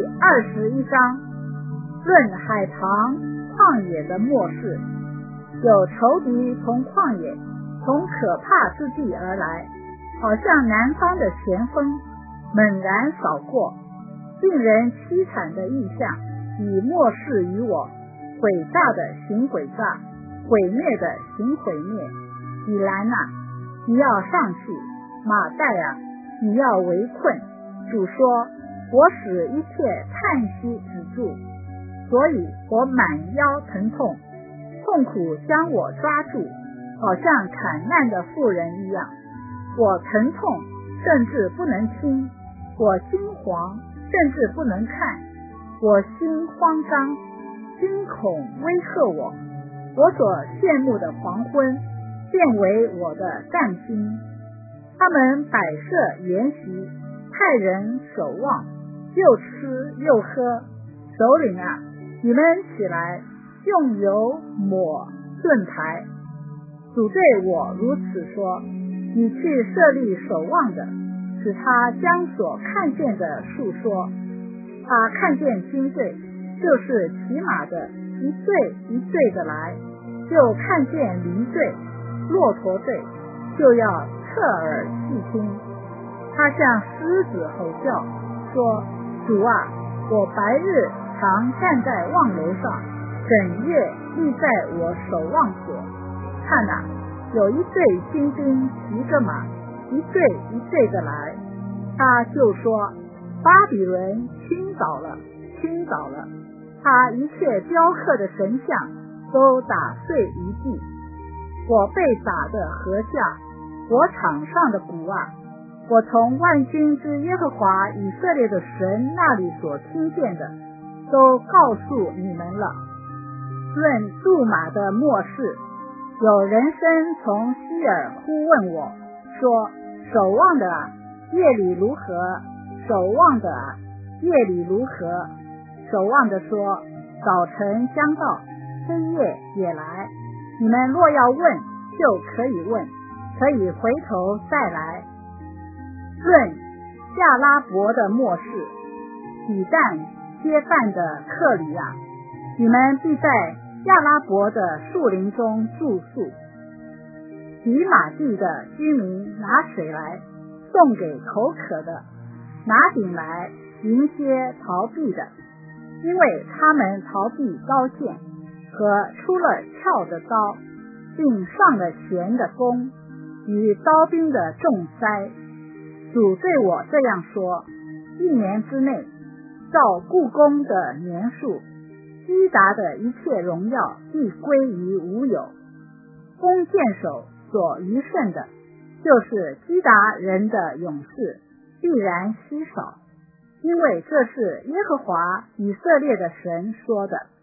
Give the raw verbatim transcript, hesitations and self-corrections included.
二十一章，论海棠旷野的末世。有仇敌从旷野，从可怕之地而来，好像南方的前锋，猛然扫过，令人凄惨的异象，以末世于我，诡诈的行诡诈，毁灭的行毁灭。以兰啊，你要上去；马代啊，你要围困。主说，我使一切叹息止住，所以我满腰疼痛，痛苦将我抓住，好像砍难的妇人一样。我疼痛，甚至不能听；我惊惶，甚至不能看。我心慌张，惊恐威吓我。我所羡慕的黄昏，变为我的战心。他们摆设筵席，派人守望，又吃又喝。首领啊，你们起来，用油抹盾牌。主对我如此说，你去设立守望的，使他将所看见的述说。他看见军队，就是骑马的，一队一队的来，就看见驴队、骆驼队，就要侧耳细听。他向狮子吼叫，说，主啊，我白日常站在望楼上，整夜立在我守望所。看哪，有一队军兵骑着马，一队一队的来。他就说，巴比伦倾倒了，倾倒了，他一切雕刻的神像都打碎一地。我被打的禾下，我场上的鼓啊，我从万军之耶和华以色列的神那里所听见的，都告诉你们了。论驻马的末世，有人声从西尔呼问我，说，守望的啊，夜里如何？守望的啊，夜里如何？守望的说，早晨将到，黑夜也来。你们若要问，就可以问，可以回头再来。论亚拉伯的末世，比旦接饭的克里啊，你们必在亚拉伯的树林中住宿。比马地的居民拿水来送给口渴的，拿饼来迎接逃避的，因为他们逃避刀剑和出了鞘的刀，并上了弦的弓与刀兵的重灾。主对我这样说，一年之内，照故宫的年数，基达的一切荣耀必归于无有。弓箭手所余剩的，就是基达人的勇士，必然稀少，因为这是耶和华以色列的神说的。